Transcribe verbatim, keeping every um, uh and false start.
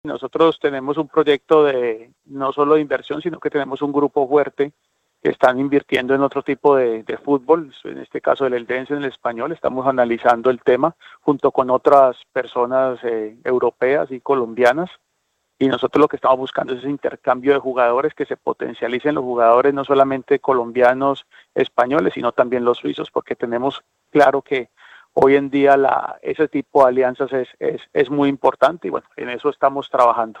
Nosotros tenemos un proyecto de no solo de inversión, sino que tenemos un grupo fuerte que están invirtiendo en otro tipo de, de fútbol, en este caso el Eldense, en el Español. Estamos analizando el tema junto con otras personas eh, europeas y colombianas, y nosotros lo que estamos buscando es ese intercambio de jugadores, que se potencialicen los jugadores no solamente colombianos, españoles, sino también los suizos, porque tenemos claro que hoy en día la, ese tipo de alianzas es, es, es muy importante, y bueno, en eso estamos trabajando.